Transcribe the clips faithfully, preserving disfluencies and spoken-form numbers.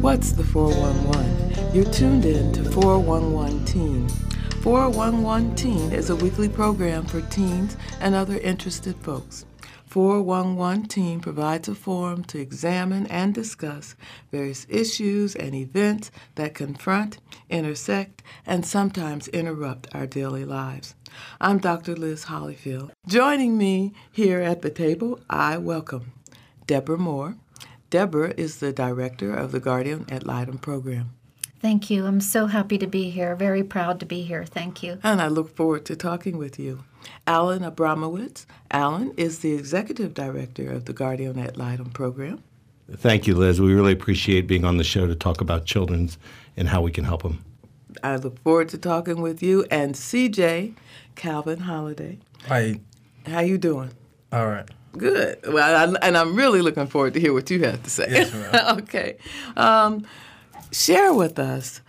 What's the four one one? You're tuned in to four one one Teen. four one one Teen is a weekly program for teens and other interested folks. four one one Teen provides a forum to examine and discuss various issues and events that confront, intersect, and sometimes interrupt our daily lives. I'm Doctor Liz Hollyfield. Joining me here at the table, I welcome Deborah Moore. Deborah is the director of the Guardian Ad Litem program. Thank you. I'm so happy to be here. Very proud to be here. Thank you. And I look forward to talking with you. Alan Abramowitz. Alan is the executive director of the Guardian Ad Litem program. Thank you, Liz. We really appreciate being on the show to talk about children and how we can help them. I look forward to talking with you. And C J Calvin Holiday. Hi. How you doing? All right. Good. Well, I, and I'm really looking forward to hear what you have to say. Yes, ma'am. Okay. Um, share with us,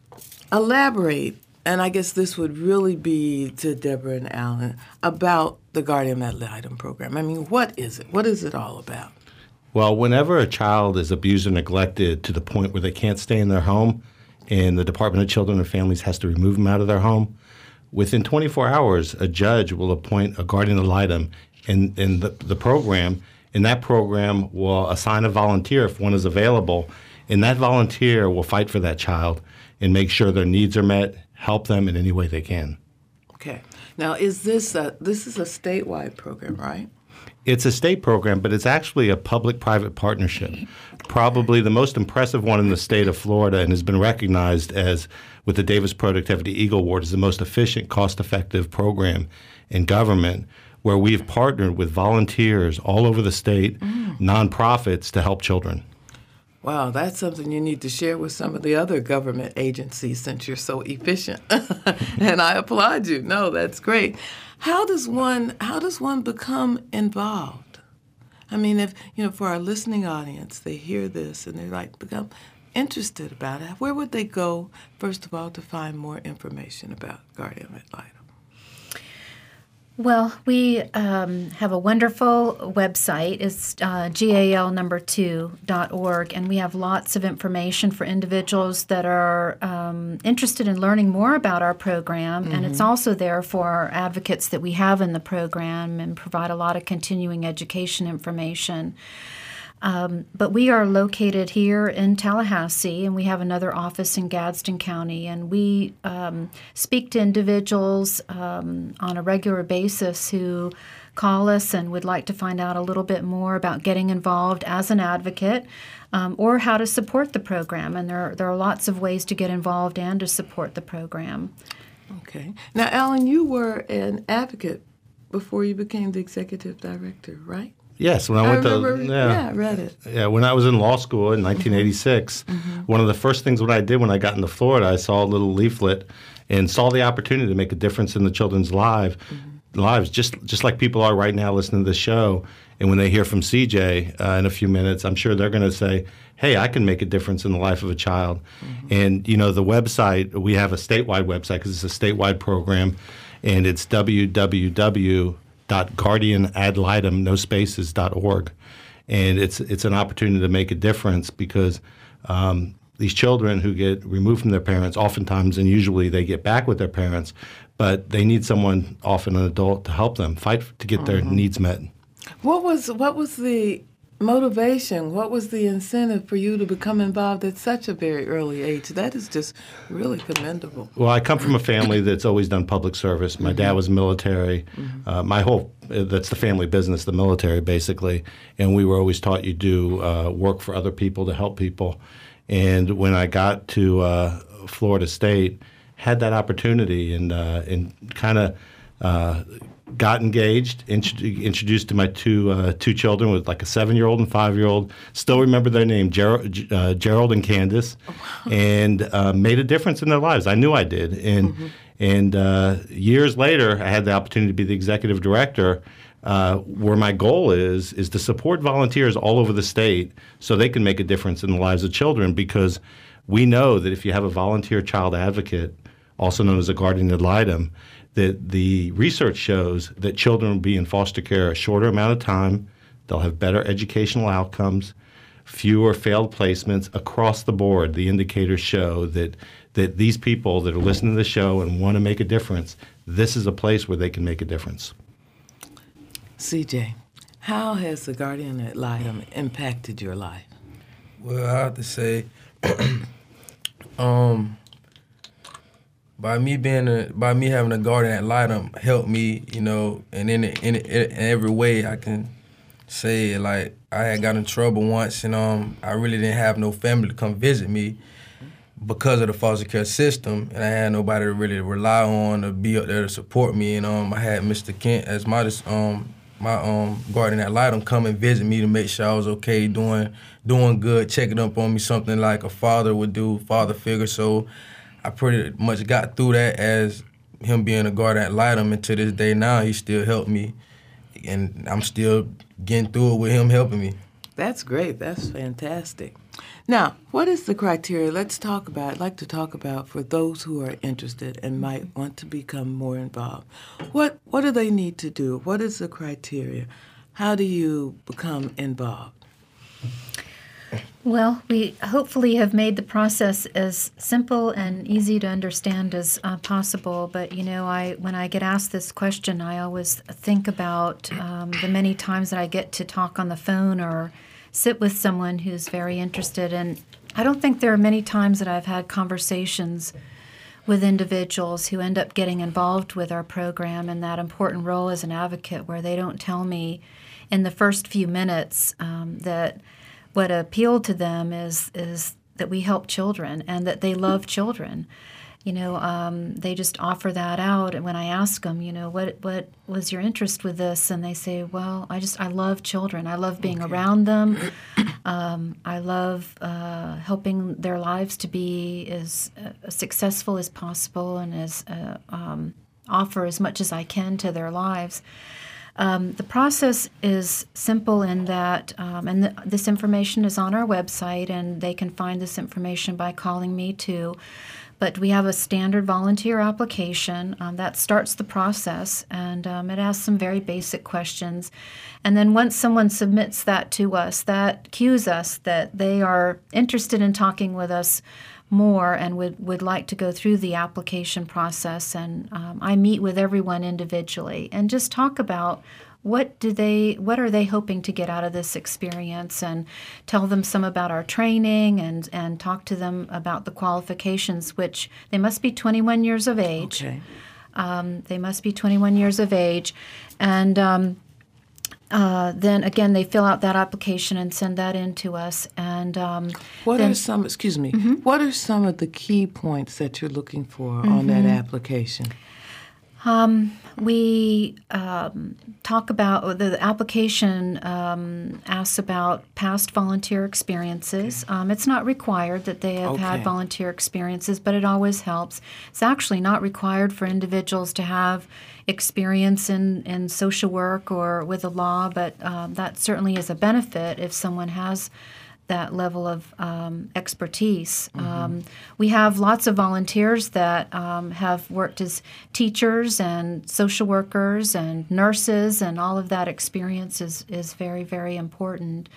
elaborate, and I guess this would really be to Deborah and Alan, about the Guardian Ad Litem program. I mean, what is it? What is it all about? Well, whenever a child is abused or neglected to the point where they can't stay in their home and the Department of Children and Families has to remove them out of their home, within twenty-four hours, a judge will appoint a Guardian Ad Litem in, in the, the program, and that program will assign a volunteer if one is available, and that volunteer will fight for that child and make sure their needs are met, help them in any way they can. Okay. Now, is this a, this is a statewide program, right? It's a state program, but it's actually a public-private partnership, probably the most impressive one in the state of Florida, and has been recognized as, with the Davis Productivity Eagle Award, as the most efficient, cost-effective program in government, where we've partnered with volunteers all over the state, mm. nonprofits, to help children. Wow, that's something you need to share with some of the other government agencies since you're so efficient. And I applaud you. No, that's great. How does one how does one become involved? I mean, if you know, for our listening audience, they hear this and they like become interested about it. Where would they go, first of all, to find more information about Guardian Ad Litem? Well, we um, have a wonderful website. It's uh, gal number two dot org, and we have lots of information for individuals that are um, interested in learning more about our program. Mm-hmm. And it's also there for our advocates that we have in the program and provide a lot of continuing education information. Um, but we are located here in Tallahassee, and we have another office in Gadsden County, and we um, speak to individuals um, on a regular basis who call us and would like to find out a little bit more about getting involved as an advocate um, or how to support the program. And there, there are lots of ways to get involved and to support the program. Okay. Now, Alan, you were an advocate before you became the executive director, right? Yes, when I, I went remember, to yeah, yeah, I read it. Yeah, when I was in law school in nineteen eighty-six, mm-hmm. one of the first things what I did when I got into Florida, I saw a little leaflet and saw the opportunity to make a difference in the children's life, mm-hmm. lives, just just like people are right now listening to the show. And when they hear from C J uh, in a few minutes, I'm sure they're going to say, "Hey, I can make a difference in the life of a child." Mm-hmm. And you know, the website, we have a statewide website because it's a statewide program, and it's w w w dot guardian ad litem no spaces dot org, and it's it's an opportunity to make a difference because um, these children who get removed from their parents, oftentimes and usually they get back with their parents, but they need someone, often an adult, to help them fight to get mm-hmm. their needs met. What was what was the motivation? What was the incentive for you to become involved at such a very early age? That is just really commendable. Well, I come from a family that's always done public service. My mm-hmm. dad was military. Mm-hmm. Uh, my whole, that's the family business, the military, basically. And we were always taught you do uh, work for other people to help people. And when I got to uh, Florida State, had that opportunity and, uh, and kind of uh, got engaged, int- introduced to my two uh, two children with like a seven-year-old and five-year-old. Still remember their name, Ger- uh, Gerald and Candace, oh, wow. and uh, made a difference in their lives. I knew I did. And mm-hmm. and uh, years later, I had the opportunity to be the executive director, uh, where my goal is is to support volunteers all over the state so they can make a difference in the lives of children, because we know that if you have a volunteer child advocate, also known as a Guardian Ad Litem, that the research shows that children will be in foster care a shorter amount of time, they'll have better educational outcomes, fewer failed placements across the board. The indicators show that that these people that are listening to the show and want to make a difference, this is a place where they can make a difference. C J, how has the Guardian Ad Litem impacted your life? Well, I have to say, um, by me being a, by me having a Guardian Ad Litem helped me, you know, and in in, in every way I can say, like, I had got in trouble once, and um, I really didn't have no family to come visit me because of the foster care system, and I had nobody to really rely on to be up there to support me. And um, I had Mister Kent as my um my um Guardian Ad Litem come and visit me to make sure I was okay, doing doing good, checking up on me, something like a father would do, father figure. So I pretty much got through that as him being a Guardian Ad Litem, and to this day now he still helped me, and I'm still getting through it with him helping me. That's great. That's fantastic. Now, what is the criteria? Let's talk about, I'd like to talk about for those who are interested and might want to become more involved. What what do they need to do? What is the criteria? How do you become involved? Well, we hopefully have made the process as simple and easy to understand as uh, possible. But, you know, I when I get asked this question, I always think about um, the many times that I get to talk on the phone or sit with someone who's very interested. And I don't think there are many times that I've had conversations with individuals who end up getting involved with our program in that important role as an advocate, where they don't tell me in the first few minutes um, that what appealed to them is is that we help children and that they love children. You know, um, they just offer that out. And when I ask them, you know, what what was your interest with this? And they say, well, I just, I love children. I love being okay. around them. Um, I love uh, helping their lives to be as uh, successful as possible and as uh, um, offer as much as I can to their lives. Um, the process is simple in that, um, and th- this information is on our website, and they can find this information by calling me too. But we have a standard volunteer application um, that starts the process, and um, it asks some very basic questions. And then once someone submits that to us, that cues us that they are interested in talking with us more and would, would like to go through the application process. And um, I meet with everyone individually and just talk about what do they, what are they hoping to get out of this experience, and tell them some about our training, and, and talk to them about the qualifications, which they must be twenty-one years of age. Okay. Um, they must be twenty-one years of age. And um, uh, then, again, they fill out that application and send that in to us. And um, what then, are some, excuse me, mm-hmm. what are some of the key points that you're looking for mm-hmm. on that application? Um, we um, talk about, the application um, asks about past volunteer experiences. Okay. Um, it's not required that they have okay. had volunteer experiences, but it always helps. It's actually not required for individuals to have experience in, in social work or with the law, but um, that certainly is a benefit if someone has that level of um, expertise. Mm-hmm. Um, we have lots of volunteers that um, have worked as teachers and social workers and nurses, and all of that experience is, is very, very important.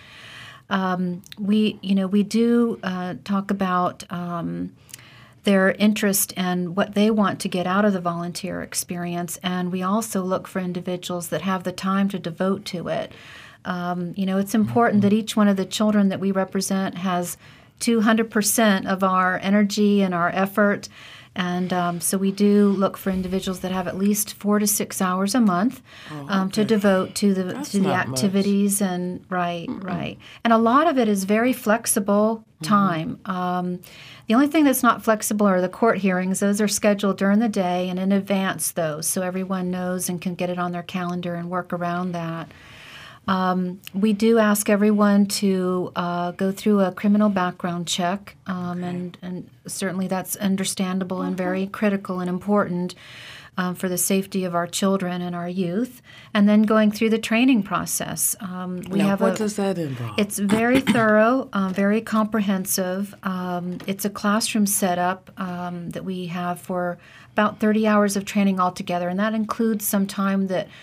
Um, we, you know, we do uh, talk about um, their interest and what they want to get out of the volunteer experience, and we also look for individuals that have the time to devote to it. Um, you know, it's important that each one of the children that we represent has two hundred percent of our energy and our effort. And um, so we do look for individuals that have at least four to six hours a month um, oh, okay. to devote to the That's to the activities. Much. And right, Mm-mm. right. And a lot of it is very flexible time. Mm-hmm. Um, the only thing that's not flexible are the court hearings. Those are scheduled during the day and in advance, those, so everyone knows and can get it on their calendar and work around that. Um, we do ask everyone to uh, go through a criminal background check, um, okay. and, and certainly that's understandable mm-hmm. and very critical and important um, for the safety of our children and our youth. And then going through the training process. Um, we now, have what a, does that involve? It's very thorough, uh, very comprehensive. Um, it's a classroom setup um, that we have for about thirty hours of training altogether, and that includes some time that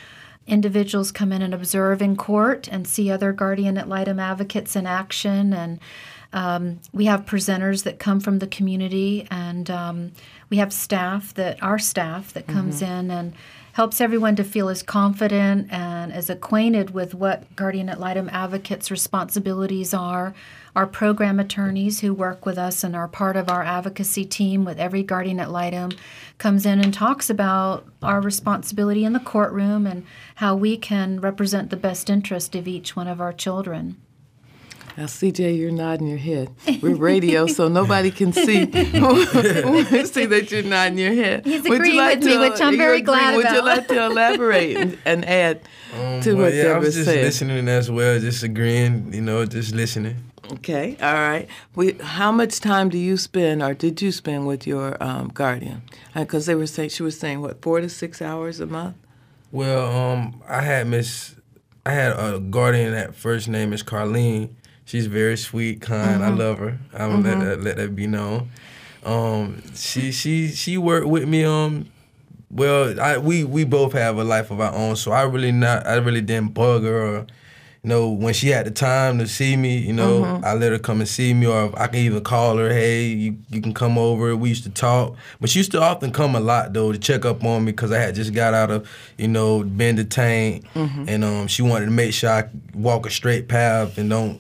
individuals come in and observe in court and see other guardian ad litem advocates in action. And um, we have presenters that come from the community, and um, we have staff that our staff that comes mm-hmm. in and helps everyone to feel as confident and as acquainted with what guardian ad litem advocates' responsibilities are. Our program attorneys who work with us and are part of our advocacy team with every guardian ad litem comes in and talks about our responsibility in the courtroom and how we can represent the best interest of each one of our children. Now, C J, you're nodding your head. We're radio, so nobody can see see that you're nodding your head. He's would agreeing like with to, me, which I'm very glad would about. Would you like to elaborate and, and add um, to well, what yeah, Deborah I was just said? listening as well, just agreeing, you know, just listening. Okay, all right. We, how much time do you spend, or did you spend with your um, guardian? Because they were saying, she was saying, what, four to six hours a month? Well, um, I had Miss, I had a guardian that first name is Carlene. She's very sweet, kind. Mm-hmm. I love her. I'm mm-hmm. let that let that be known. Um, she she she worked with me. Um, well, I we we both have a life of our own, so I really not I really didn't bug her. Or, you know, when she had the time to see me, you know, mm-hmm. I let her come and see me, or I can even call her. Hey, you you can come over. We used to talk, but she used to often come a lot though to check up on me because I had just got out of, you know, being detained, mm-hmm. and um, she wanted to make sure I walk a straight path and don't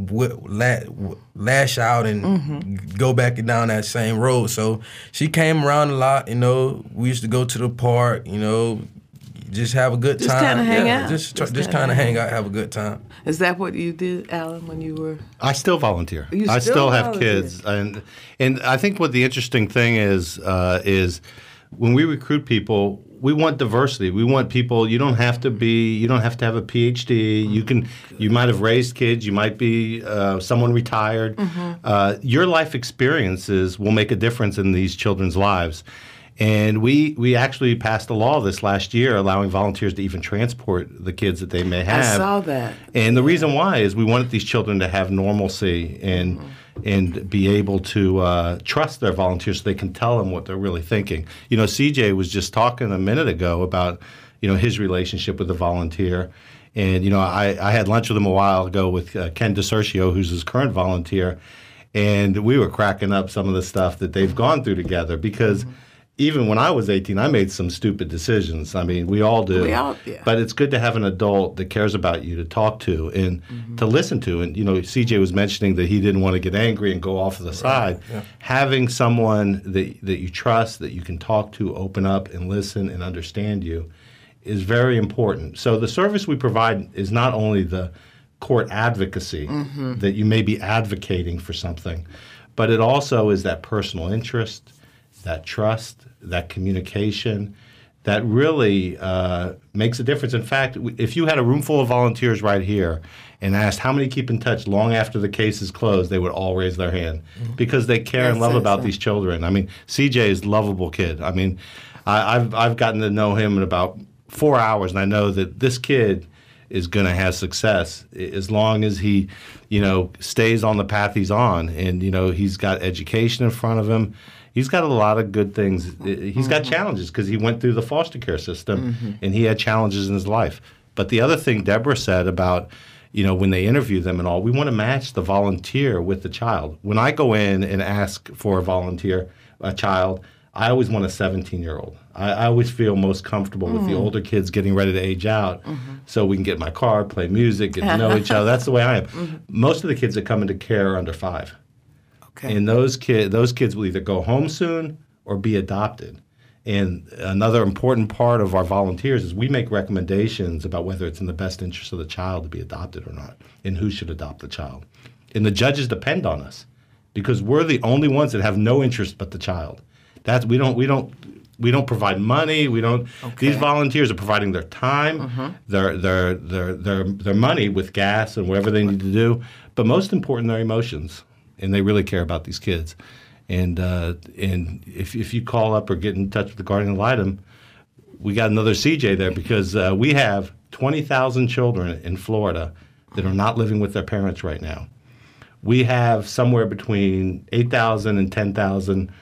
lash out and mm-hmm. go back down that same road. So she came around a lot, you know. We used to go to the park, you know, just have a good just time. Just kind of hang yeah, out. Just, just, just kind of hang out, have a good time. Is that what you did, Alan, when you were? I still volunteer. You I still, still have volunteer. kids, and and I think what the interesting thing is uh, is when we recruit people, we want diversity. We want people. You don't have to be. You don't have to have a P H D. Mm-hmm. You can. You might have raised kids. You might be uh, someone retired. Mm-hmm. Uh, your life experiences will make a difference in these children's lives. And we we actually passed a law this last year allowing volunteers to even transport the kids that they may have. I saw that. And the reason why is we wanted these children to have normalcy and mm-hmm. and be able to uh, trust their volunteers so they can tell them what they're really thinking. You know, C J was just talking a minute ago about, you know, his relationship with the volunteer. And, you know, I, I had lunch with him a while ago with uh, Ken DeCercio, who's his current volunteer, and we were cracking up some of the stuff that they've gone through together because mm-hmm. even when I was eighteen, I made some stupid decisions. I mean, we all do. We all, yeah. But it's good to have an adult that cares about you to talk to and mm-hmm. to listen to. And, you know, C J was mentioning that he didn't want to get angry and go off to the right. side. Yeah. Having someone that, that you trust, that you can talk to, open up and listen and understand you is very important. So the service we provide is not only the court advocacy, mm-hmm. that you may be advocating for something, but it also is that personal interest, that trust, that communication, that really uh, makes a difference. In fact, if you had a room full of volunteers right here and asked how many keep in touch long after the case is closed, they would all raise their hand mm-hmm. because they care That's and love about so. these children. I mean, C J is a lovable kid. I mean, I, I've I've gotten to know him in about four hours, and I know that this kid is going to have success as long as he, you know, stays on the path he's on, and you know he's got education in front of him. He's got a lot of good things. He's got mm-hmm. challenges because he went through the foster care system, mm-hmm. and he had challenges in his life. But the other thing Deborah said about, you know, when they interview them and all, we want to match the volunteer with the child. When I go in and ask for a volunteer, a child, I always want a seventeen-year-old. I, I always feel most comfortable mm. with the older kids getting ready to age out mm-hmm. so we can get in my car, play music, get to know each other. That's the way I am. Mm-hmm. Most of the kids that come into care are under five. Okay. And those, kid, those kids will either go home soon or be adopted. And another important part of our volunteers is we make recommendations about whether it's in the best interest of the child to be adopted or not and who should adopt the child. And the judges depend on us because we're the only ones that have no interest but the child. That's we don't we don't we don't provide money. We don't. Okay. These volunteers are providing their time, mm-hmm. their their their their their money with gas and whatever they need to do. But most important, their emotions, and they really care about these kids. And uh, and if if you call up or get in touch with the guardian ad litem, we got another C J there because uh, we have twenty thousand children in Florida that are not living with their parents right now. We have somewhere between eight thousand and ten thousand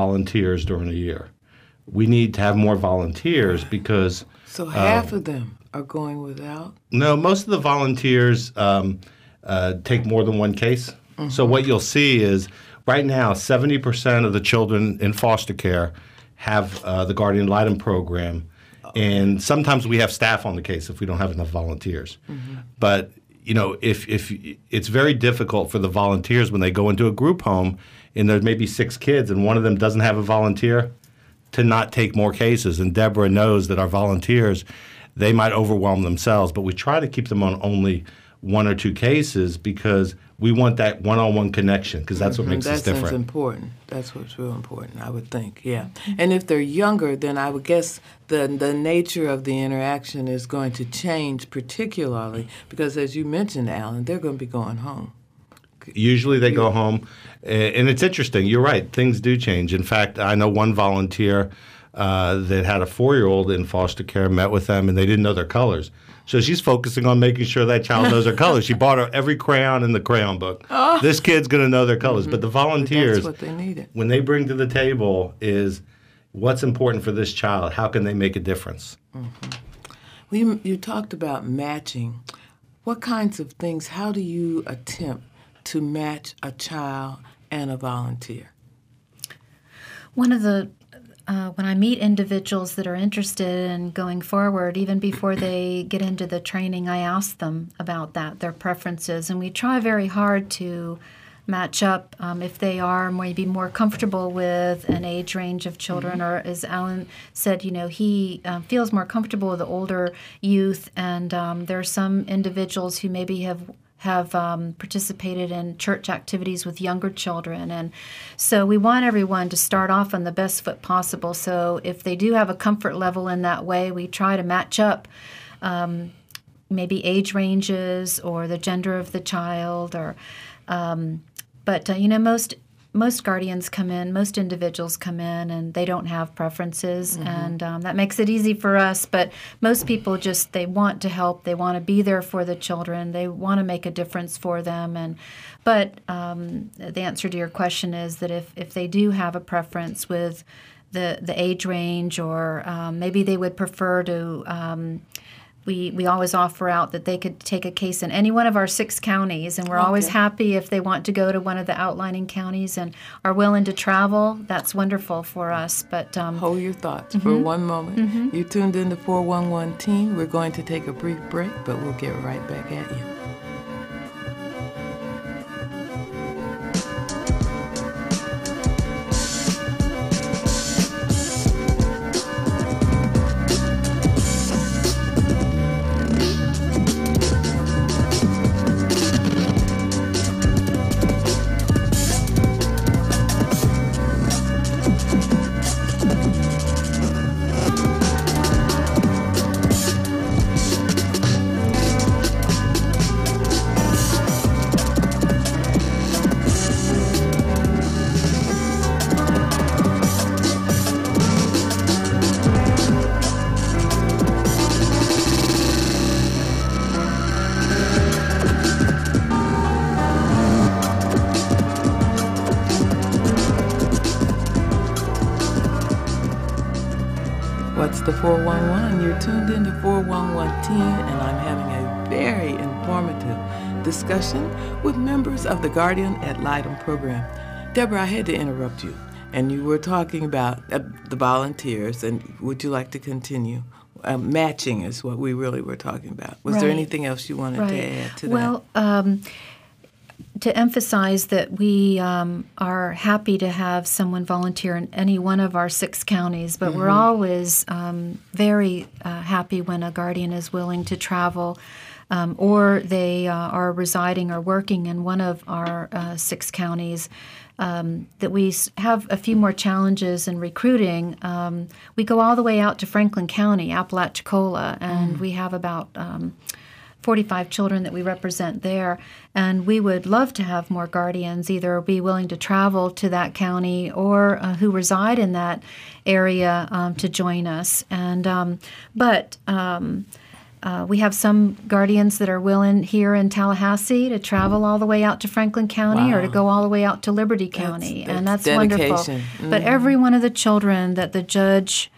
volunteers during a year. We need to have more volunteers because so half uh, of them are going without? No, most of the volunteers um, uh, take more than one case. Mm-hmm. So what you'll see is right now, seventy percent of the children in foster care have uh, the Guardian Ad Litem program. And sometimes we have staff on the case if we don't have enough volunteers. Mm-hmm. But, you know, if if it's very difficult for the volunteers when they go into a group home and there's maybe six kids and one of them doesn't have a volunteer to not take more cases. And Deborah knows that our volunteers, they might overwhelm themselves, but we try to keep them on only one or two cases because we want that one-on-one connection because that's what mm-hmm. makes that us different. That's important. That's what's real important, I would think, yeah. And if they're younger, then I would guess the the nature of the interaction is going to change particularly because, as you mentioned, Alan, they're going to be going home. Usually they go home, and it's interesting. You're right. Things do change. In fact, I know one volunteer uh, that had a four-year-old in foster care, met with them, and they didn't know their colors. So she's focusing on making sure that child knows their colors. She bought her every crayon in the crayon book. Oh. This kid's going to know their colors. Mm-hmm. But the volunteers, but that's what they needed. When they bring to the table is what's important for this child. How can they make a difference? Mm-hmm. Well, you, you talked about matching. What kinds of things, how do you attempt to match a child and a volunteer? One of the Uh, when I meet individuals that are interested in going forward, even before they get into the training, I ask them about that, their preferences, and we try very hard to match up um, if they are maybe more comfortable with an age range of children, mm-hmm. or as Alan said, you know, he uh, feels more comfortable with the older youth, and um, there are some individuals who maybe have have um, participated in church activities with younger children. And so we want everyone to start off on the best foot possible. So if they do have a comfort level in that way, we try to match up um, maybe age ranges or the gender of the child. Or, um, but, uh, you know, most most guardians come in, most individuals come in, and they don't have preferences, mm-hmm. and um, that makes it easy for us. But most people just, they want to help, they want to be there for the children, they want to make a difference for them. And but um, the answer to your question is that if, if they do have a preference with the, the age range, or um, maybe they would prefer to um, We we always offer out that they could take a case in any one of our six counties, and we're okay. always happy if they want to go to one of the outlining counties and are willing to travel. That's wonderful for us. But um, hold your thoughts mm-hmm. for one moment. Mm-hmm. You tuned in to four one one Teen. We're going to take a brief break, but we'll get right back at you. The four one one. You're tuned in to four one one Teen, and I'm having a very informative discussion with members of the Guardian Ad Litem program. Deborah, I had to interrupt you, and you were talking about uh, the volunteers, and would you like to continue? Uh, matching is what we really were talking about. Was right. there anything else you wanted right. to add to well, that? Well, um, to emphasize that we um, are happy to have someone volunteer in any one of our six counties, but mm-hmm. we're always um, very uh, happy when a guardian is willing to travel um, or they uh, are residing or working in one of our uh, six counties. Um, that we have a few more challenges in recruiting. Um, we go all the way out to Franklin County, Apalachicola, and mm. we have about um, forty-five children that we represent there, and we would love to have more guardians either be willing to travel to that county or uh, who reside in that area um, to join us. And um, but um, uh, we have some guardians that are willing here in Tallahassee to travel all the way out to Franklin County wow. or to go all the way out to Liberty County, that's, that's and that's dedication. wonderful. Mm-hmm. But every one of the children that the judge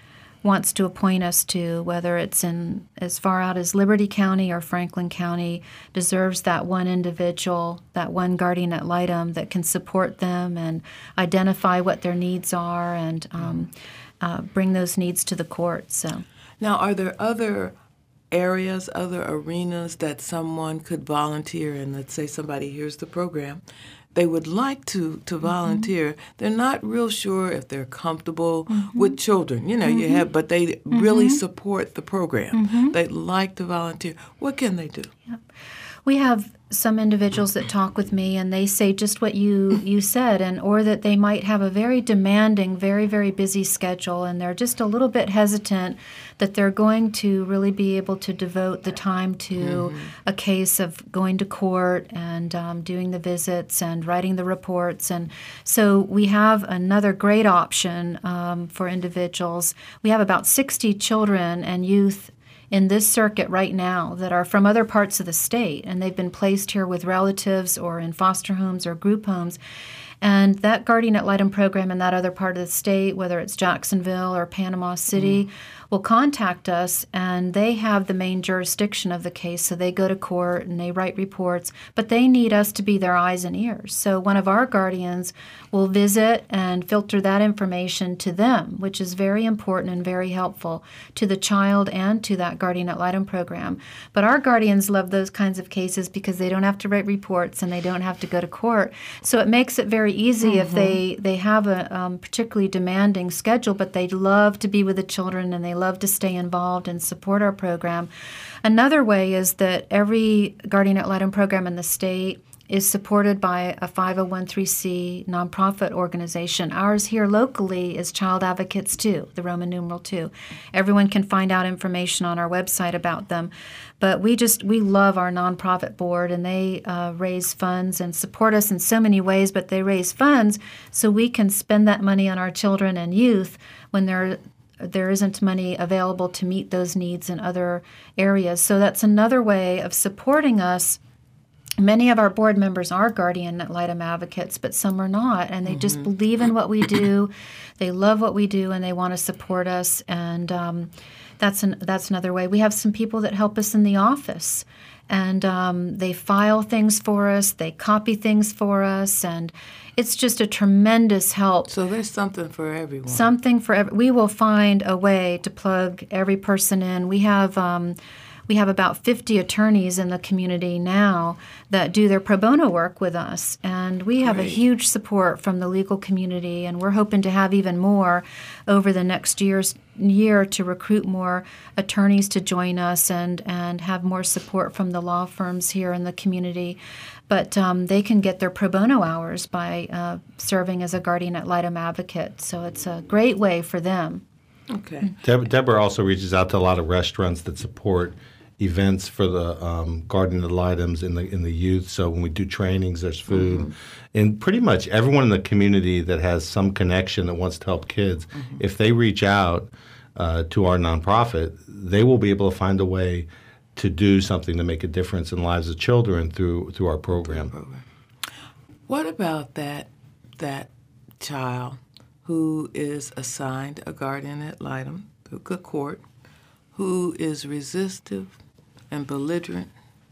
wants to appoint us to, whether it's in as far out as Liberty County or Franklin County, deserves that one individual, that one guardian ad litem that can support them and identify what their needs are and um, uh, bring those needs to the court. So, now, are there other areas, other arenas that someone could volunteer in? Let's say somebody hears the program. They would like to, to volunteer. Mm-hmm. They're not real sure if they're comfortable mm-hmm. with children. You know, mm-hmm. you have, but they mm-hmm. really support the program. Mm-hmm. They'd like to volunteer. What can they do? Yep. We have some individuals that talk with me and they say just what you, you said, and or that they might have a very demanding, very, very busy schedule, and they're just a little bit hesitant that they're going to really be able to devote the time to mm-hmm. a case of going to court and um, doing the visits and writing the reports. And so we have another great option um, for individuals. We have about sixty children and youth in this circuit right now that are from other parts of the state, and they've been placed here with relatives or in foster homes or group homes. And that guardian ad litem program in that other part of the state, whether it's Jacksonville or Panama City, mm. will contact us, and they have the main jurisdiction of the case, so they go to court and they write reports, but they need us to be their eyes and ears. So one of our guardians will visit and filter that information to them, which is very important and very helpful to the child and to that guardian ad litem program. But our guardians love those kinds of cases because they don't have to write reports and they don't have to go to court. So it makes it very easy mm-hmm. if they, they have a um, particularly demanding schedule, but they love to be with the children and they love to stay involved and support our program. Another way is that every guardian ad litem program in the state is supported by a five oh one c nonprofit organization. Ours here locally is Child Advocates two, the Roman numeral two. Everyone can find out information on our website about them. But we just, we love our nonprofit board, and they uh, raise funds and support us in so many ways, but they raise funds so we can spend that money on our children and youth when they're there isn't money available to meet those needs in other areas. So that's another way of supporting us. Many of our board members are guardian ad litem advocates, but some are not, and they mm-hmm. just believe in what we do. They love what we do, and they want to support us, and um, that's an, that's another way. We have some people that help us in the office, and um, they file things for us, they copy things for us, and it's just a tremendous help. So there's something for everyone. Something for every, we will find a way to plug every person in. We have um, we have about fifty attorneys in the community now that do their pro bono work with us, and we have Great. a huge support from the legal community, and we're hoping to have even more over the next year's year to recruit more attorneys to join us and, and have more support from the law firms here in the community. But um, they can get their pro bono hours by uh, serving as a guardian ad litem advocate, so it's a great way for them. Okay. Deb- Deborah also reaches out to a lot of restaurants that support events for the um, guardian ad litems in the in the youth. So when we do trainings, there's food, mm-hmm. and pretty much everyone in the community that has some connection that wants to help kids, mm-hmm. if they reach out uh, to our nonprofit, they will be able to find a way to do something to make a difference in the lives of children through through our program. program. What about that that child who is assigned a guardian ad litem through a court, who is resistive and belligerent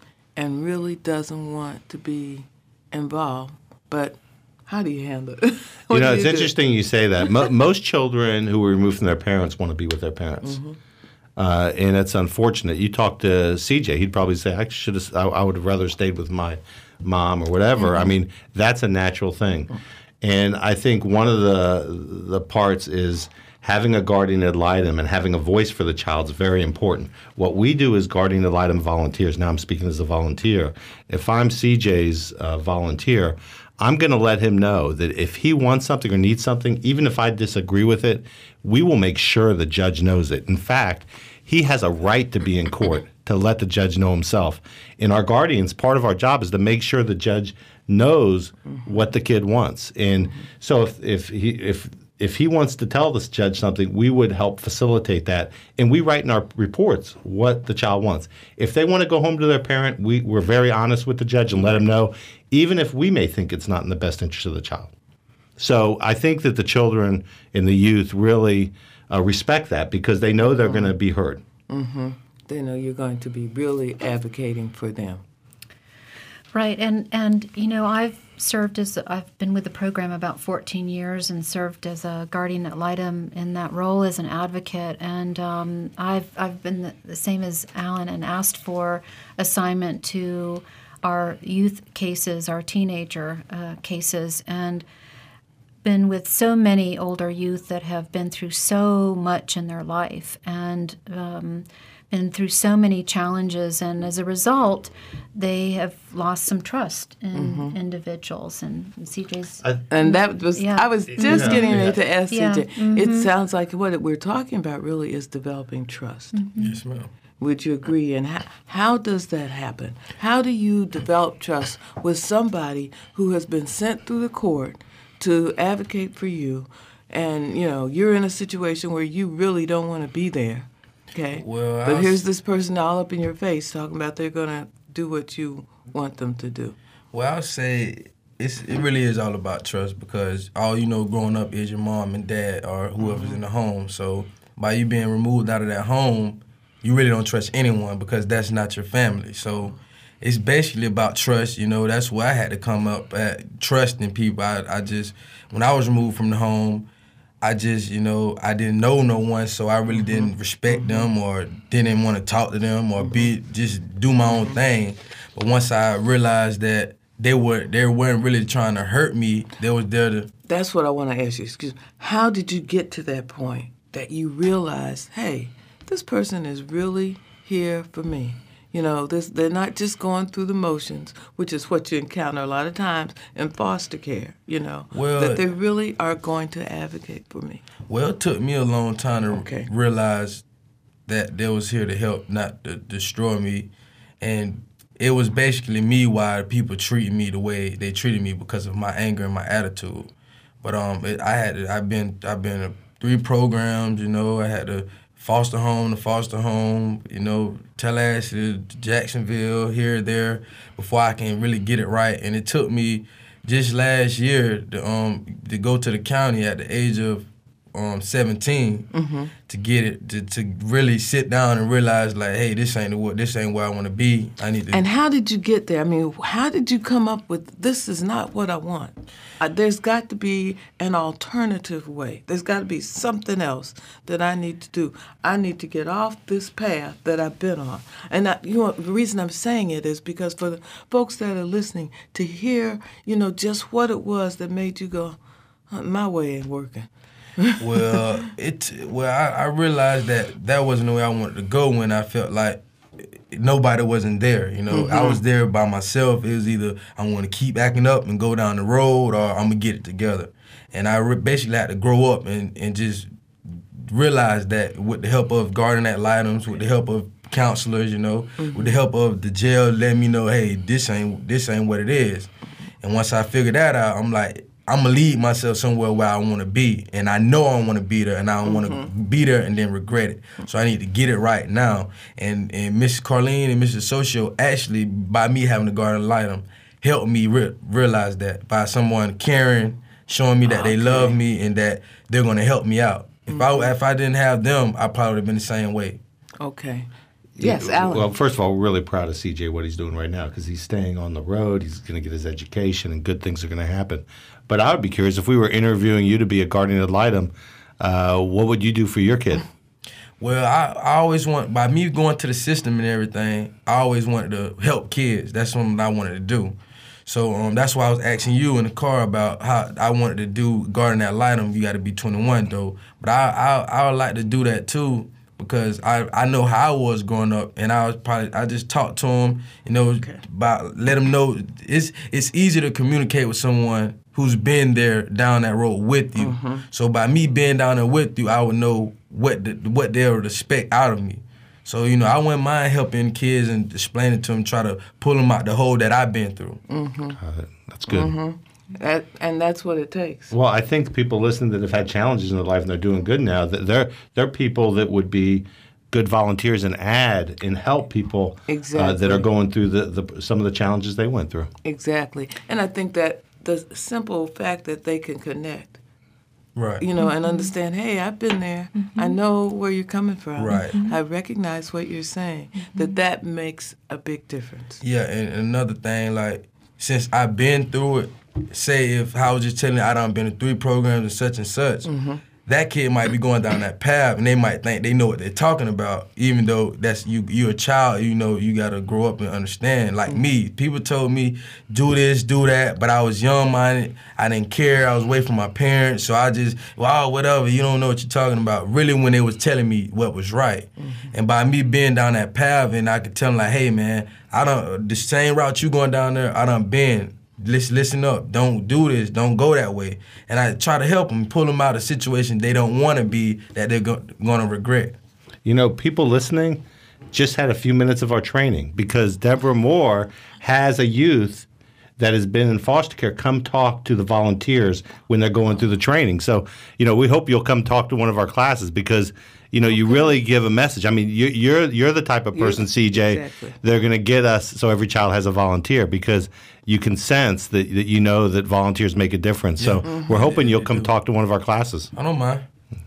and really doesn't want to be involved, but how do you handle it? you know, it's you interesting you say that. Mo- most children who were removed from their parents want to be with their parents. Mm-hmm. Uh, and it's unfortunate. You talk to C J, he'd probably say, I should have, I, I would have rather stayed with my mom or whatever. Mm-hmm. I mean, that's a natural thing. Mm-hmm. And I think one of the the parts is having a guardian ad litem and having a voice for the child is very important. What we do as guardian ad litem volunteers, now I'm speaking as a volunteer, if I'm C J's uh, volunteer, I'm going to let him know that if he wants something or needs something, even if I disagree with it, we will make sure the judge knows it. In fact, he has a right to be in court to let the judge know himself. In our guardians, part of our job is to make sure the judge knows mm-hmm. what the kid wants. And mm-hmm. so if, if he if if he wants to tell this judge something, we would help facilitate that. And we write in our reports what the child wants. If they want to go home to their parent, we, we're very honest with the judge and let him know, even if we may think it's not in the best interest of the child. So I think that the children and the youth really uh, respect that because they know they're going to be heard. Mm-hmm. They know you're going to be really advocating for them. Right, and and you know I've served as I've been with the program about fourteen years and served as a guardian ad litem in that role as an advocate, and um, I've I've been the, the same as Alan and asked for assignment to our youth cases, our teenager uh, cases, and been with so many older youth that have been through so much in their life and um, been through so many challenges, and as a result, they have lost some trust in mm-hmm. individuals. And C J's I, and that was yeah. I was just yeah. getting ready yeah. to ask yeah. C J. Mm-hmm. It sounds like what we're talking about really is developing trust. Mm-hmm. Yes, ma'am. Would you agree? And how, how does that happen? How do you develop trust with somebody who has been sent through the court to advocate for you, and you know you're in a situation where you really don't want to be there? Okay. Well, but I here's s- this person all up in your face talking about they're going to do what you want them to do. Well, I'll say it's it really is all about trust because all you know growing up is your mom and dad or whoever's mm-hmm. in the home. So by you being removed out of that home, you really don't trust anyone because that's not your family. So it's basically about trust. You know, that's where I had to come up at trusting people. I, I just, when I was removed from the home, I just, you know, I didn't know no one, so I really didn't respect them or didn't want to talk to them or be just do my own thing. But once I realized that they were they weren't really trying to hurt me, they was there to. That's what I want to ask you. Excuse me. How did you get to that point that you realized, hey, this person is really here for me? You know, this, they're not just going through the motions, which is what you encounter a lot of times in foster care, you know, well, that they really are going to advocate for me. Well, it took me a long time to okay. realize that they was here to help, not to destroy me. And it was basically me why people treated me the way they treated me because of my anger and my attitude. But um, it, I had to, I've been I've been to three programs, you know, I had to foster home to foster home, you know, Tallahassee to Jacksonville, here, there, before I can really get it right. And it took me just last year to um to go to the county at the age of um seventeen mm-hmm. to get it to, to really sit down and realize like, hey, this ain't what this ain't where I want to be. I need to. And how did you get there? I mean, how did you come up with this is not what I want? Uh, there's got to be an alternative way. There's got to be something else that I need to do. I need to get off this path that I've been on. And I, you know, the reason I'm saying it is because for the folks that are listening to hear, you know, just what it was that made you go, my way ain't working. well, it well I, I realized that that wasn't the way I wanted to go when I felt like nobody wasn't there. You know, mm-hmm. I was there by myself. It was either I want to keep acting up and go down the road, or I'm gonna get it together. And I re- basically had to grow up and, and just realize that with the help of guardian ad litems, with the help of counselors, you know, mm-hmm. with the help of the jail, letting me know, hey, this ain't this ain't what it is. And once I figured that out, I'm like, I'm going to lead myself somewhere where I want to be. And I know I want to be there, and I don't mm-hmm. want to be there and then regret it. So I need to get it right now. And and Missus Carlene and Missus Socio actually, by me having a guardian ad litem, helped me re- realize that by someone caring, showing me that okay. they love me and that they're going to help me out. If mm-hmm. I if I didn't have them, I probably would have been the same way. Okay. Yes, Alan. Well, first of all, we're really proud of C J, what he's doing right now, because he's staying on the road. He's going to get his education, and good things are going to happen. But I would be curious, if we were interviewing you to be a guardian ad litem, uh, what would you do for your kid? Well, I, I always want, by me going to the system and everything, I always wanted to help kids. That's something I wanted to do. So um, that's why I was asking you in the car about how I wanted to do guardian ad litem. You got to be twenty-one, though. But I, I I would like to do that, too, because I, I know how I was growing up, and I was probably I just talked to them, you know, okay. about let them know it's it's easy to communicate with someone who's been there down that road with you. Mm-hmm. So by me being down there with you, I would know what the, what they would expect out of me. So you know, I wouldn't mind helping kids and explaining to them, try to pull them out the hole that I've been through. Mm-hmm. Uh, that's good. Mm-hmm. That, and that's what it takes. Well, I think people listening that have had challenges in their life and they're doing good now, that they're they're people that would be good volunteers and add and help people exactly. uh, that are going through the, the some of the challenges they went through. Exactly. And I think that the simple fact that they can connect Right. You know, Mm-hmm. and understand, hey, I've been there. Mm-hmm. I know where you're coming from. Right. Mm-hmm. I recognize what you're saying. Mm-hmm. That that makes a big difference. Yeah, and another thing, like, since I've been through it, say if I was just telling you I done been to three programs and such and such, mm-hmm. that kid might be going down that path and they might think they know what they're talking about, even though that's you you're a child, you know, you gotta grow up and understand. Like mm-hmm. me, people told me, do this, do that, but I was young-minded, I didn't care, I was away from my parents, so I just, wow, whatever, you don't know what you're talking about, really when they was telling me what was right. Mm-hmm. And by me being down that path, and I could tell them like, hey man, I don't, the same route you going down there, I done been. Listen, listen up. Don't do this. Don't go that way. And I try to help them, pull them out of situations they don't want to be, that they're go- going to regret. You know, people listening just had a few minutes of our training because Deborah Moore has a youth that has been in foster care come talk to the volunteers when they're going through the training. So, you know, we hope you'll come talk to one of our classes because, you know, you really give a message. I mean, you, you're you're the type of person, C J, exactly. they're going to get us so every child has a volunteer because you can sense that, that you know that volunteers make a difference. So mm-hmm. we're hoping you'll come talk to one of our classes. I don't mind.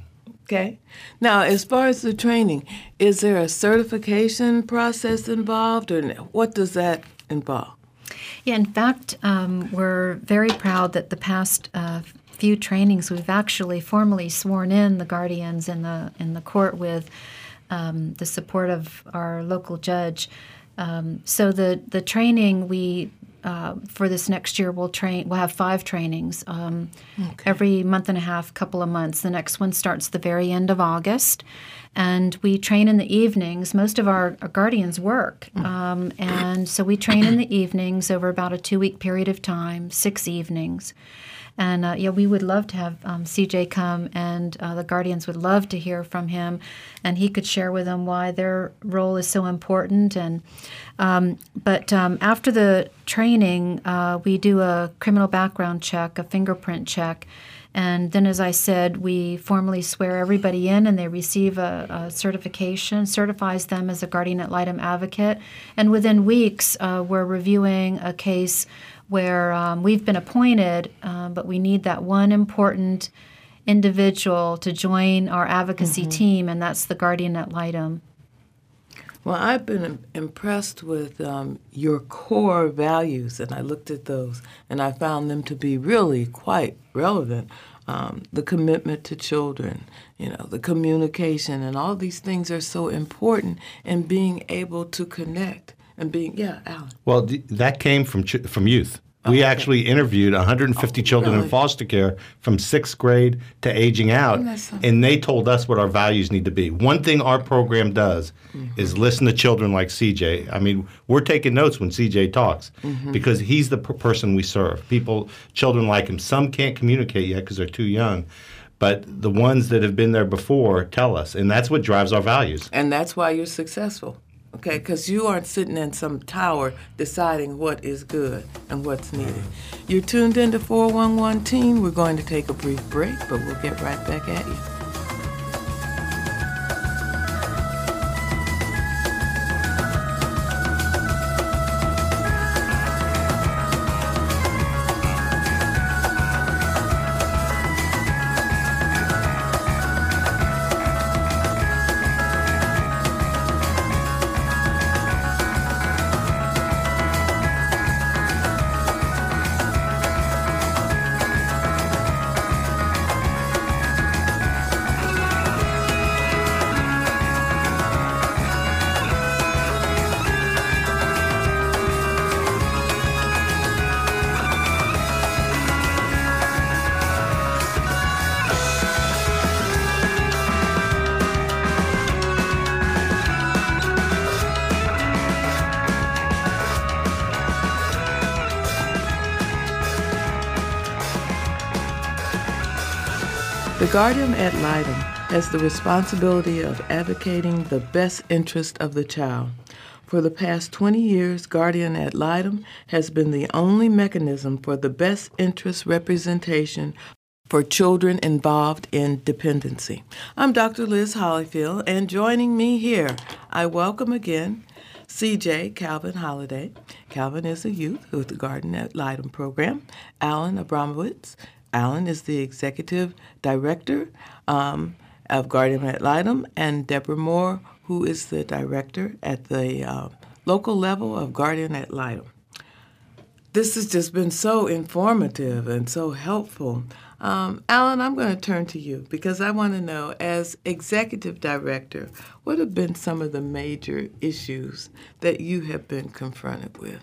Okay. Now, as far as the training, is there a certification process involved, or what does that involve? Yeah, in fact, um, we're very proud that the past uh, few trainings we've actually formally sworn in the guardians in the in the court with um, the support of our local judge. Um, so the the training we uh, for this next year we'll train we'll have five trainings um, okay. every month and a half, couple of months. The next one starts the very end of August. And we train in the evenings. Most of our, our guardians work. Um, and so we train in the evenings over about a two-week period of time, six evenings. And, uh, yeah, we would love to have um, C J come, and uh, the guardians would love to hear from him. And he could share with them why their role is so important. And um, But um, after the training, uh, we do a criminal background check, a fingerprint check. And then, as I said, we formally swear everybody in, and they receive a, a certification, certifies them as a guardian ad litem advocate. And within weeks, uh, we're reviewing a case where um, we've been appointed, um, but we need that one important individual to join our advocacy mm-hmm. team, and that's the guardian ad litem. Well, I've been impressed with um, your core values, and I looked at those, and I found them to be really quite relevant. Um, the commitment to children, you know, the communication, and all these things are so important in being able to connect and being, yeah, Alan. Well, th- that came from ch- from youth. We okay. actually interviewed one hundred fifty oh, children really? in foster care from sixth grade to aging out, and they told us what our values need to be. One thing our program does mm-hmm. is listen to children like C J. I mean, we're taking notes when C J talks mm-hmm. because he's the per- person we serve. People, children like him. Some can't communicate yet because they're too young, but the ones that have been there before tell us, and that's what drives our values. And that's why you're successful. Okay, because you aren't sitting in some tower deciding what is good and what's needed. You're tuned into four one one Teen. We're going to take a brief break, but we'll get right back at you. The guardian ad litem has the responsibility of advocating the best interest of the child. For the past twenty years, guardian ad litem has been the only mechanism for the best interest representation for children involved in dependency. I'm Doctor Liz Hollyfield, and joining me here, I welcome again C J Calvin Holliday. Calvin is a youth with the Guardian ad litem program. Alan Abramowitz Alan is the executive director um, of Guardian Ad Litem, and Deborah Moore, who is the director at the uh, local level of Guardian Ad Litem. This has just been so informative and so helpful. Um, Alan, I'm going to turn to you because I want to know, as executive director, what have been some of the major issues that you have been confronted with?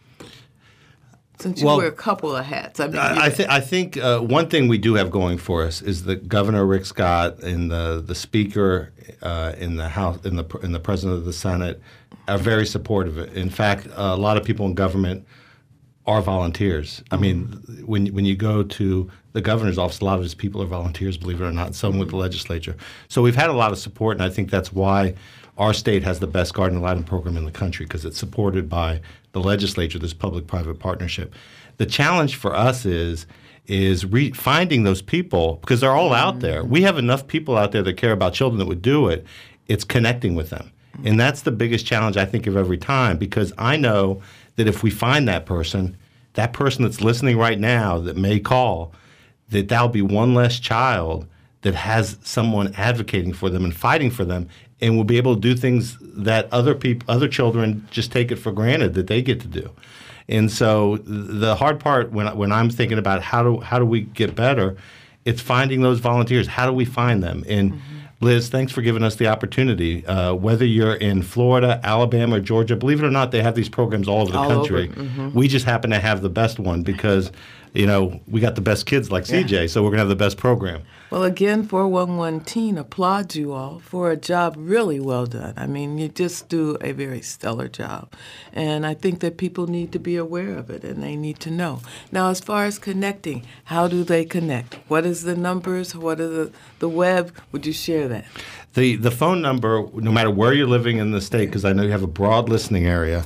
Since you Well, wear a couple of hats. I mean, I, I, th- I think uh, one thing we do have going for us is that Governor Rick Scott and the the Speaker uh, in the House and the and the President of the Senate are very supportive of it. In fact, a lot of people in government are volunteers. I mean, when when you go to the governor's office, a lot of his people are volunteers, believe it or not, some with the legislature. So we've had a lot of support, and I think that's why our state has the best Guardian Ad Litem program in the country, because it's supported by the legislature, this public-private partnership. The challenge for us is is re- finding those people, because they're all out there. We have enough people out there that care about children that would do it. It's connecting with them. And that's the biggest challenge I think of every time, because I know that if we find that person, that person that's listening right now that may call, that that'll be one less child that has someone advocating for them and fighting for them, and will be able to do things that other people, other children just take it for granted that they get to do. And so the hard part when when I'm thinking about how do how do we get better, it's finding those volunteers. How do we find them? And mm-hmm. Liz, thanks for giving us the opportunity. Uh, whether you're in Florida, Alabama, or Georgia, believe it or not, they have these programs all over the all country. Over. Mm-hmm. We just happen to have the best one because, you know, we got the best kids like C J, yeah. So we're going to have the best program. Well, again, four one one Teen applauds you all for a job really well done. I mean, you just do a very stellar job. And I think that people need to be aware of it, and they need to know. Now, as far as connecting, how do they connect? What is the numbers? What are the, the web? Would you share that? The, the phone number, no matter where you're living in the state, because I know you have a broad listening area,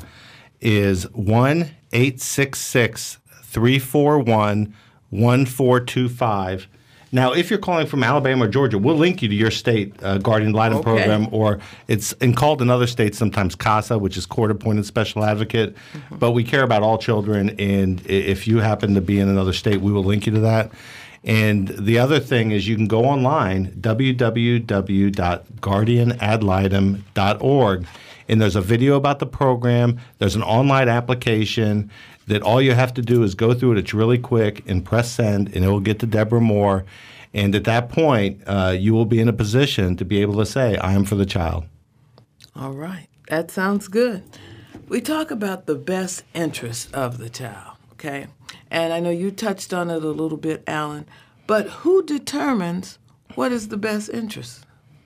is one eight six six, three four one, one four two five. Now, if you're calling from Alabama or Georgia, we'll link you to your state uh, Guardian Ad Litem okay. program, or it's and called in other states sometimes CASA, which is Court Appointed Special Advocate. Mm-hmm. But we care about all children, and if you happen to be in another state, we will link you to that. And the other thing is you can go online, w w w dot guardian ad litem dot org, and there's a video about the program. There's an online application that all you have to do is go through it. It's really quick and press send, and it will get to Deborah Moore. And at that point, uh, you will be in a position to be able to say, I am for the child. All right. That sounds good. We talk about the best interest of the child, okay? And I know you touched on it a little bit, Alan, but who determines what is the best interest?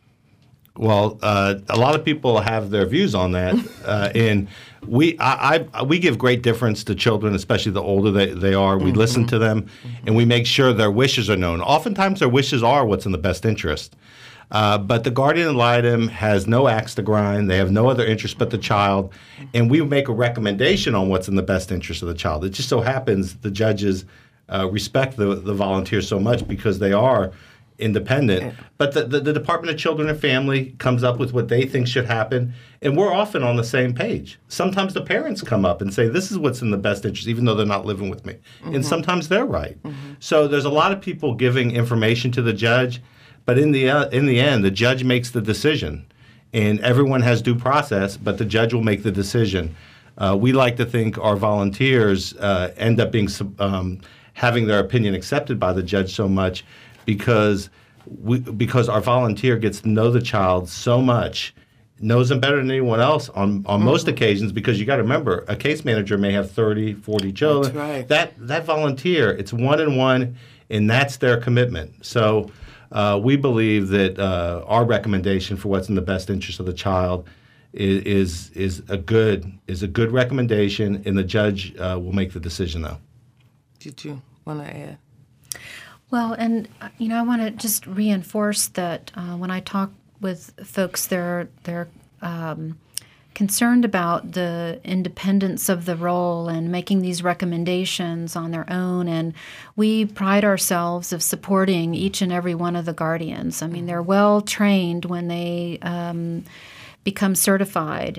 Well, uh, a lot of people have their views on that, uh, and we I, I, we give great difference to children, especially the older they, they are. We mm-hmm. listen to them, mm-hmm. and we make sure their wishes are known. Oftentimes, their wishes are what's in the best interest. Uh, but the Guardian Ad Litem has no axe to grind. They have no other interest but the child, and we make a recommendation on what's in the best interest of the child. It just so happens the judges uh, respect the, the volunteers so much because they are independent, but the, the, the Department of Children and Family comes up with what they think should happen, and we're often on the same page. Sometimes the parents come up and say, this is what's in the best interest, even though they're not living with me. Mm-hmm. And sometimes they're right. Mm-hmm. So there's a lot of people giving information to the judge, but in the, uh, in the end, the judge makes the decision. And everyone has due process, but the judge will make the decision. Uh, we like to think our volunteers uh, end up being um, having their opinion accepted by the judge so much because we, because our volunteer gets to know the child so much, knows them better than anyone else on, on mm-hmm. most occasions, because you got to remember, a case manager may have thirty, forty children. That's right. That, that volunteer, it's one and one, and that's their commitment. So uh, we believe that uh, our recommendation for what's in the best interest of the child is is, is a good is a good recommendation, and the judge uh, will make the decision, though. Did you want to add? Well, and, you know, I want to just reinforce that uh, when I talk with folks, they're, they're um, concerned about the independence of the role and making these recommendations on their own. And we pride ourselves of supporting each and every one of the guardians. I mean, they're well trained when they um, become certified, and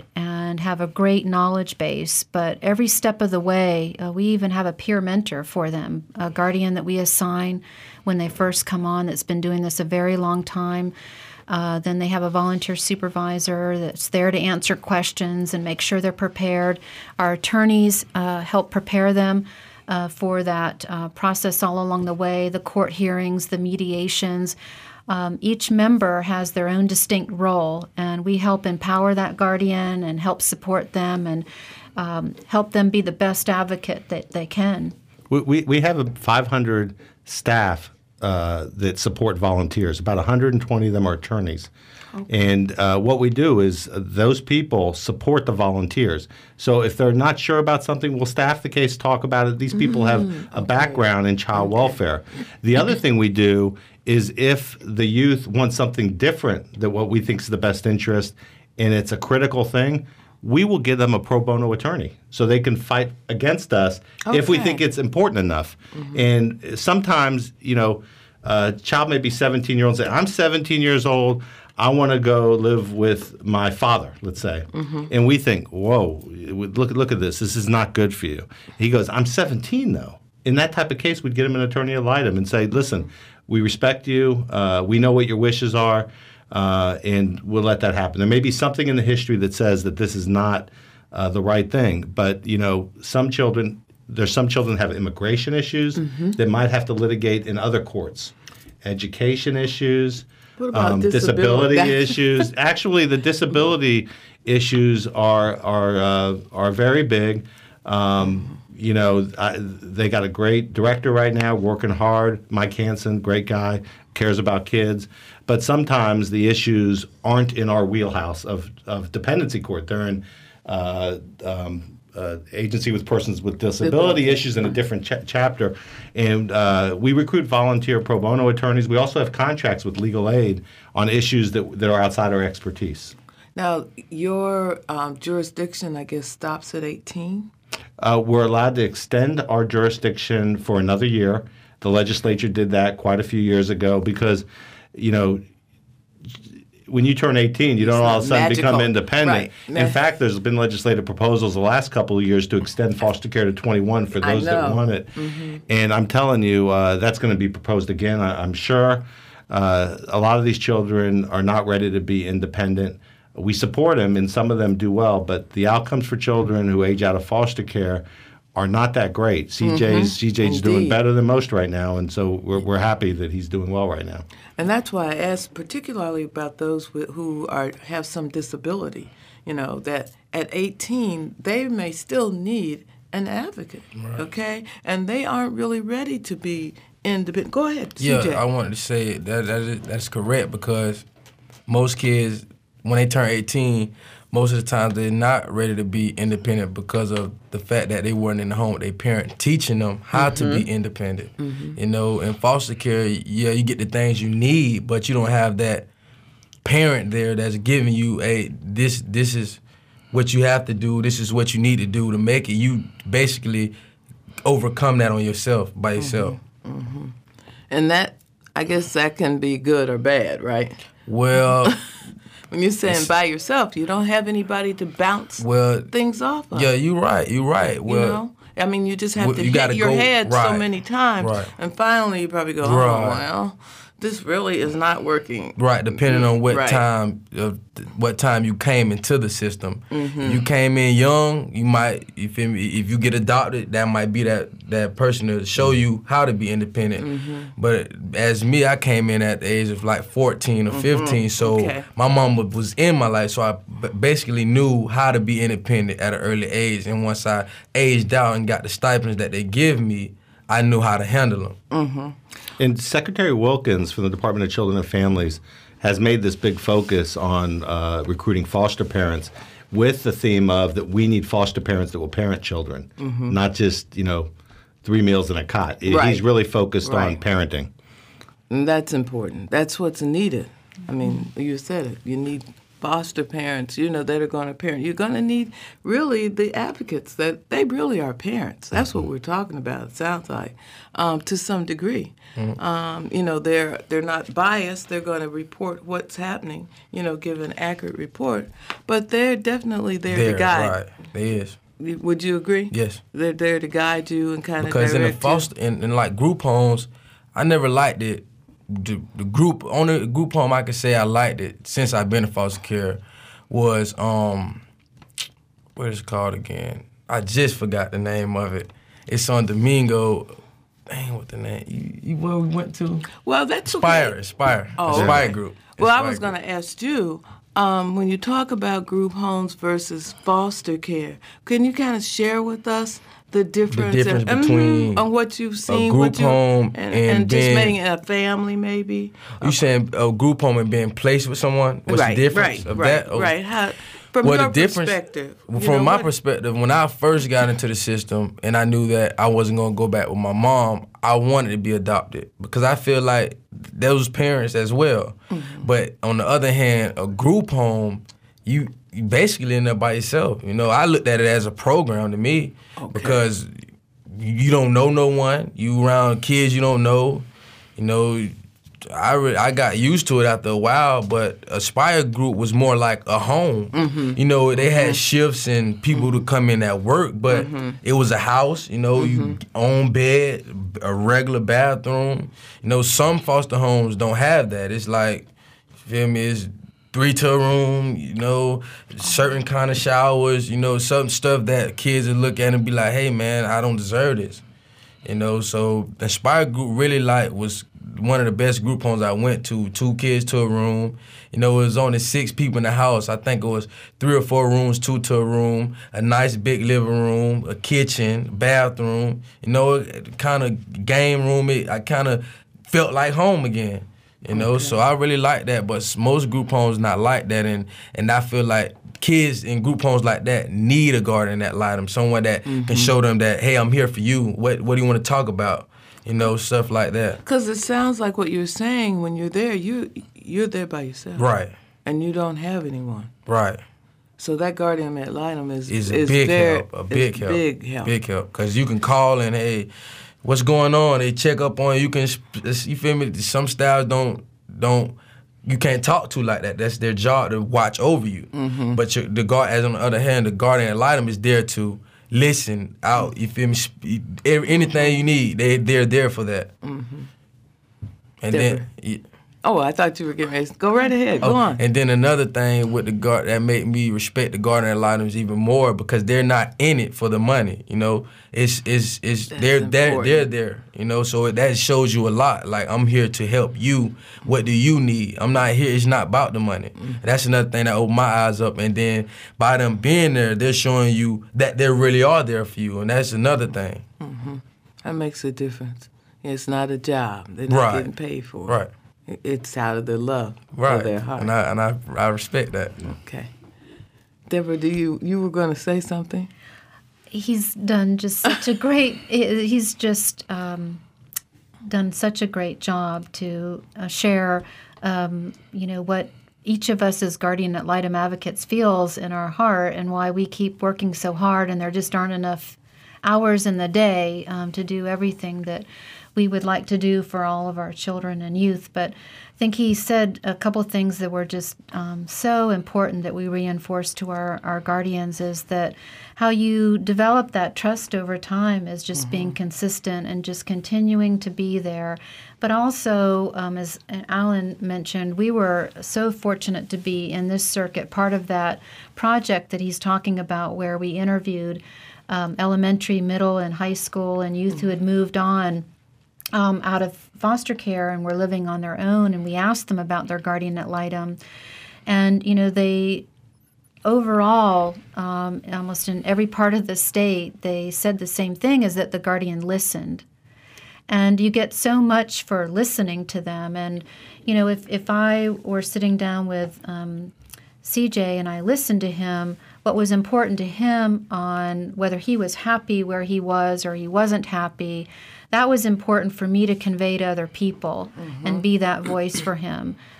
and have a great knowledge base. But every step of the way, uh, we even have a peer mentor for them, a guardian that we assign when they first come on that's been doing this a very long time. Uh, then they have a volunteer supervisor that's there to answer questions and make sure they're prepared. Our attorneys uh, help prepare them uh, for that uh, process all along the way, the court hearings, the mediations. Um, each member has their own distinct role, and we help empower that guardian and help support them and um, help them be the best advocate that they can. We, we, we have a five hundred staff Uh, that support volunteers. About one hundred twenty of them are attorneys. Okay. And uh, what we do is uh, those people support the volunteers. So if they're not sure about something, we'll staff the case, talk about it. These people mm-hmm. have a okay. background in child okay. welfare. The other thing we do is if the youth wants something different than what we think is the best interest and it's a critical thing, we will give them a pro bono attorney so they can fight against us okay. if we think it's important enough. Mm-hmm. And sometimes, you know, a child may be seventeen years old and say, I'm seventeen years old, I want to go live with my father, let's say. Mm-hmm. And we think, whoa, look, look at this. This is not good for you. He goes, I'm seventeen, though. In that type of case, we'd get him an attorney ad litem and say, listen, we respect you. Uh, we know what your wishes are. Uh, and we'll let that happen. There may be something in the history that says that this is not uh, the right thing, but you know, some children, there's some children that have immigration issues mm-hmm. that might have to litigate in other courts, education issues, what about um, disability, disability issues. Actually, the disability issues are are uh, are very big. Um, you know, I, they got a great director right now working hard. Mike Hansen, great guy, cares about kids. But sometimes the issues aren't in our wheelhouse of, of dependency court. They're in uh, um, uh, agency with persons with disability issues in a different ch- chapter. And uh, we recruit volunteer pro bono attorneys. We also have contracts with legal aid on issues that, that are outside our expertise. Now, your um, jurisdiction, I guess, stops at eighteen? Uh, we're allowed to extend our jurisdiction for another year. The legislature did that quite a few years ago because, you know, when you turn eighteen, you don't all of a sudden magical. become independent. Right. In Mag- fact, there's been legislative proposals the last couple of years to extend foster care to twenty-one for those that want it. Mm-hmm. And I'm telling you, uh, that's going to be proposed again, I, I'm sure. Uh, a lot of these children are not ready to be independent. We support them, and some of them do well, but the outcomes for children who age out of foster care are not that great. C J's mm-hmm. C J's Indeed. doing better than most right now, and so we're we're happy that he's doing well right now. And that's why I asked particularly about those with, who are have some disability. You know, that at eighteen they may still need an advocate. Right. Okay, and they aren't really ready to be independent. Go ahead, yeah, C J. I wanted to say that, that is, that's correct because most kids, when they turn eighteen, most of the time they're not ready to be independent because of the fact that they weren't in the home with their parent teaching them how mm-hmm. to be independent. Mm-hmm. You know, in foster care, yeah, you get the things you need, but you don't have that parent there that's giving you, hey, this this is what you have to do, this is what you need to do to make it. You basically overcome that on yourself, by yourself. Mm-hmm. Mm-hmm. And that, I guess that can be good or bad, right? Well... When you're saying by yourself, you don't have anybody to bounce well, things off of. Yeah, you're right. You're right. Well, you know? I mean, you just have well, to you hit your go, head right, so many times. Right. And finally, you probably go, oh, right. well, this really is not working. Right, depending on what right. time uh, what time you came into the system. Mm-hmm. If you came in young, you might, you feel me, if you get adopted, that might be that, that person to show you how to be independent. Mm-hmm. But as me, I came in at the age of like fourteen or fifteen, mm-hmm. so okay. my mom was in my life, so I basically knew how to be independent at an early age. And once I aged out and got the stipends that they give me, I knew how to handle them. Mm-hmm. And Secretary Wilkins from the Department of Children and Families has made this big focus on uh, recruiting foster parents with the theme of that we need foster parents that will parent children, mm-hmm. not just, you know, three meals in a cot. Right. He's really focused right. on parenting. And that's important. That's what's needed. I mean, you said it. You need foster parents, you know, that are going to parent. You're going to need really the advocates that they really are parents. That's what we're talking about, it sounds like, um, to some degree. Mm-hmm. Um, you know, they're they're not biased. They're going to report what's happening, you know, give an accurate report. But they're definitely there There, to guide. right. They is. Would you agree? Yes. They're there to guide you and kind of Because in the direct foster, in, in like group homes, I never liked it. The, the group, only group home I could say I liked it since I've been in foster care was, um, what is it called again? I just forgot the name of it. It's on Domingo. Dang, what the name? You, you where we went to? Well, that's Aspire, okay. Aspire. Oh, Aspire okay. Group. Well, I Aspire was going Group. to ask you, um, when you talk about group homes versus foster care, can you kind of share with us the difference, The difference and, between on what you've seen, group what you, home and, and and just being- making a family, maybe? You saying a group home and being placed with someone? What's right, the difference right, of right, that? Or- right. How, from Well, your the difference, perspective. you from know, my what- perspective, when I first got into the system and I knew that I wasn't going to go back with my mom, I wanted to be adopted because I feel like those parents as well. Mm-hmm. But on the other hand, a group home, you, you basically end up by yourself. You know, I looked at it as a program to me Okay. because you don't know no one. You around kids you don't know. You know, I re- I got used to it after a while, but Aspire Group was more like a home. Mm-hmm. You know, they had mm-hmm. shifts and people mm-hmm. to come in at work, but mm-hmm. it was a house. You know, mm-hmm. you own bed, a regular bathroom. You know, some foster homes don't have that. It's like, you feel me? It's three to a room. You know, certain kind of showers. You know, some stuff that kids would look at and be like, "Hey, man, I don't deserve this." You know, so the Aspire Group really like was one of the best group homes I went to. Two kids to a room. You know, it was only six people in the house. I think it was three or four rooms, two to a room, a nice big living room, a kitchen, bathroom. You know, kind of game room. It, I kind of felt like home again. You know, okay. So I really like that. But most group homes not like that, and and I feel like kids in group homes like that need a guardian that like them, someone that mm-hmm. can show them that, hey, I'm here for you. What what do you want to talk about? You know, stuff like that. Because it sounds like what you're saying when you're there, you you're there by yourself, right? And you don't have anyone, right? So that guardian ad litem is is a is big there, help, a big help, big help, big help. Because you can call and hey, what's going on? They check up on you. You can, you feel me? Some styles don't don't. You can't talk to like that. That's their job to watch over you. Mm-hmm. But your, the guard, as on the other hand, the guardian ad litem is there to listen out. You feel me? Anything you need, they they're there for that. Mm-hmm. And Deborah. then. Yeah. Oh, I thought you were getting ready. Go right ahead. Go oh, on. And then another thing with the guard that made me respect the guardian ad litems even more because they're not in it for the money. You know, it's it's it's That's they're they're important. they're there. You know, so it, that shows you a lot. Like I'm here to help you. What do you need? I'm not here. It's not about the money. Mm-hmm. And that's another thing that opened my eyes up. And then by them being there, they're showing you that they really are there for you. And that's another thing. Mm-hmm. That makes a difference. It's not a job. They're not right. getting paid for it. Right. It's out of their love, right. of their heart. And I and I I respect that. Okay. Deborah, do you you were going to say something? He's done just such a great. He's just um, done such a great job to uh, share, um, you know, what each of us as guardian ad litem advocates feels in our heart, and why we keep working so hard, and there just aren't enough hours in the day um, to do everything that we would like to do for all of our children and youth. But I think he said a couple things that were just um, so important that we reinforce to our, our guardians is that how you develop that trust over time is just mm-hmm. being consistent and just continuing to be there. But also, um, as Alan mentioned, we were so fortunate to be in this circuit, part of that project that he's talking about where we interviewed um, elementary, middle, and high school and youth mm-hmm. who had moved on Um, out of foster care and were living on their own, and we asked them about their guardian ad litem. And, you know, they overall, um, almost in every part of the state, they said the same thing, is that the guardian listened. And you get so much for listening to them. And, you know, if, if I were sitting down with um, C J and I listened to him, what was important to him on whether he was happy where he was or he wasn't happy, that was important for me to convey to other people mm-hmm. and be that voice for him.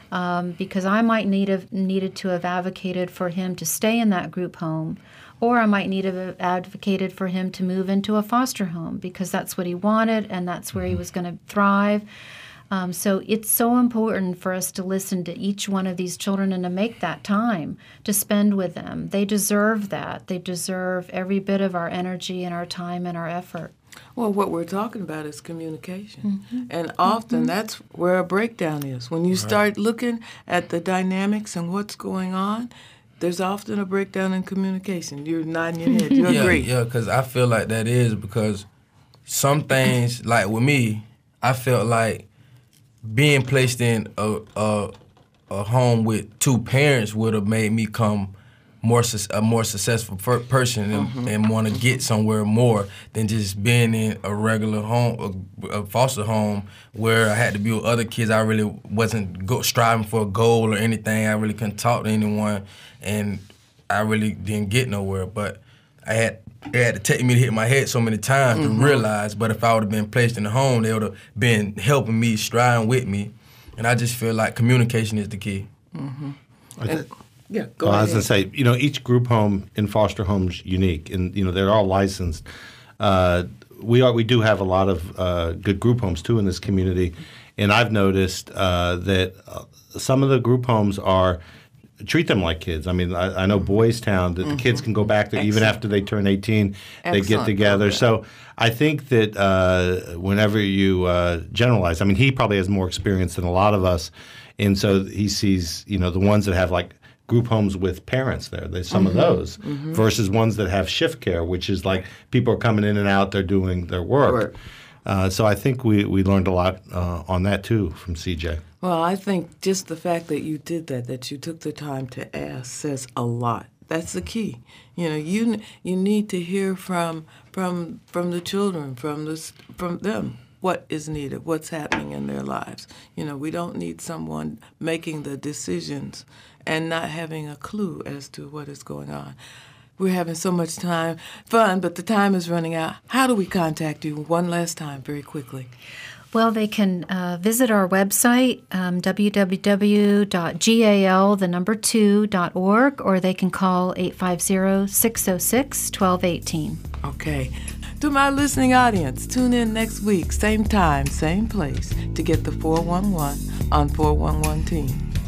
um, because I might need have needed to have advocated for him to stay in that group home, or I might need to have advocated for him to move into a foster home because that's what he wanted and that's where he was going to thrive. Um, so it's so important for us to listen to each one of these children and to make that time to spend with them. They deserve that. They deserve every bit of our energy and our time and our effort. Well, what we're talking about is communication. Mm-hmm. And often mm-hmm. that's where a breakdown is. When you start looking at the dynamics and what's going on, there's often a breakdown in communication. You're nodding your head. You yeah, agree? Yeah, because I feel like that is because some things, like with me, I felt like being placed in a a, a home with two parents would have made me come more a more successful per- person and, mm-hmm. and want to get somewhere more than just being in a regular home, a, a foster home where I had to be with other kids. I really wasn't go, striving for a goal or anything. I really couldn't talk to anyone, and I really didn't get nowhere. But I had it had to take me to hit my head so many times mm-hmm. to realize. But if I would have been placed in a home, they would have been helping me, striving with me, and I just feel like communication is the key. Mm-hmm. And, Yeah, go well, ahead. I was going to say, you know, each group home in foster homes unique, and you know they're all licensed. Uh, we are we do have a lot of uh, good group homes too in this community, and I've noticed uh, that uh, some of the group homes are treat them like kids. I mean, I, I know Boys Town that mm-hmm. the kids can go back there even after they turn eighteen. Excellent. They get together. Program. So I think that uh, whenever you uh, generalize, I mean, he probably has more experience than a lot of us, and so he sees you know the ones that have like group homes with parents there. There's some mm-hmm. of those mm-hmm. versus ones that have shift care, which is like people are coming in and out, they're doing their work. Right. Uh, so I think we, we learned a lot uh, on that too from C J. Well, I think just the fact that you did that, that you took the time to ask, says a lot. That's the key. You know, you you need to hear from from from the children, from the from them. What is needed, what's happening in their lives. You know, we don't need someone making the decisions and not having a clue as to what is going on. We're having so much time, fun, but the time is running out. How do we contact you one last time, very quickly? Well, they can uh, visit our website, um, w w w dot gal, the number two, dot org, or they can call eight five zero, six zero six, one two one eight. Okay. To my listening audience, tune in next week, same time, same place, to get the four one one on four one one Teen.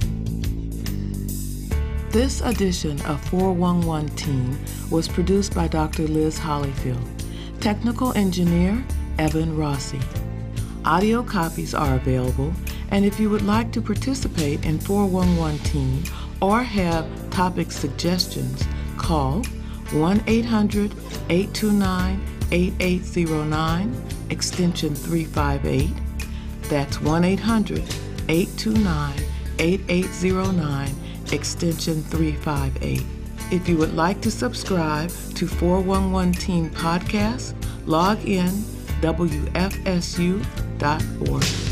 This edition of four one one Teen was produced by Doctor Liz Hollyfield. Technical engineer, Evan Rossi. Audio copies are available, and if you would like to participate in four one one Teen or have topic suggestions, call one eight hundred, eight two nine, eight eight zero nine, extension three five eight. That's one eight hundred, eight two nine, eight eight zero nine, extension three five eight. If you would like to subscribe to four one one Teen Podcast, log in w f s u dot org.